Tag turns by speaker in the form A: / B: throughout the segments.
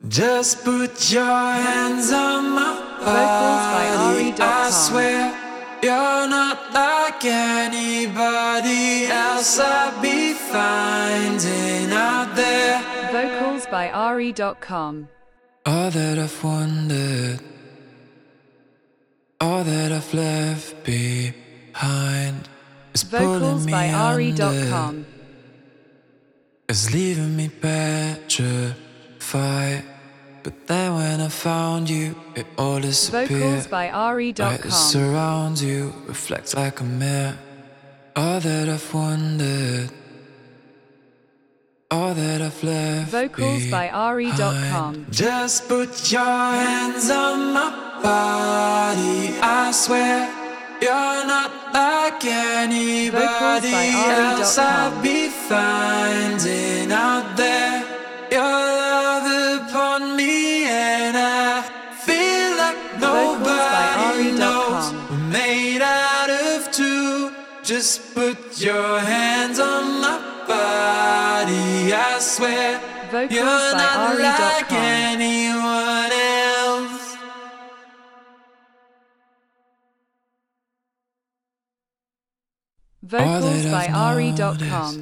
A: Just put your hands on my body. I swear you're not like anybody else I'd be finding out there.
B: Vocals by Ari.com.
A: All that I've wondered, all that I've left behind is
B: Vocals
A: pulling me
B: by
A: under,
B: Ari.com.
A: is leaving me petrified. But then when I found you, it all disappeared.
B: Vocals by
A: Light that
B: Ari.com.
A: surrounds you reflects like a mirror. All that I've wondered, all that I've left
B: Vocals by Ari.com.
A: Just put your hands on my body. I swear you're not like anybody else I'd be finding out there. Your love upon me, and I feel like nobody knows. We're made out of two. Just put your hands on my body. I swear
B: Vocals
A: you're
B: by
A: not like
B: Ari.com.
A: anyone else.
B: Vocals by
A: I've
B: Ari.com.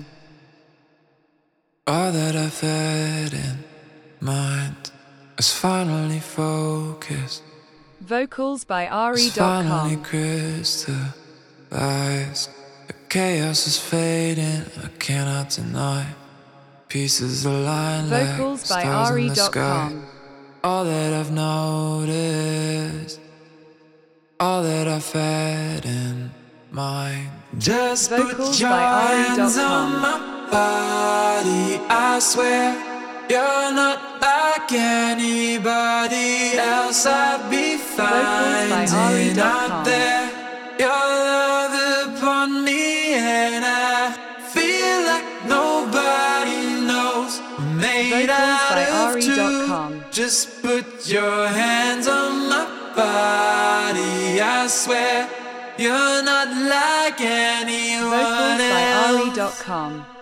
A: All that I've had in mind is finally focused.
B: Vocals by
A: It's finally
B: Ari.com.
A: crystallized. The chaos is fading, I cannot deny. Pieces align like
B: Vocals by
A: stars in the sky.
B: Ari.com.
A: All that I've noticed, all that I've had in mind. Just
B: Vocals
A: put your
B: by
A: hands
B: Ari.com.
A: on my body. I swear you're not like anybody else I'd be finding
B: Ari.com.
A: out there. Your love upon me, and I feel like nobody knows. We're made
B: Vocals
A: out
B: by
A: of two.
B: Ari.com.
A: Just put your hands on my body. I swear you're not like anyone
B: Vocals by
A: else.
B: Ari.com.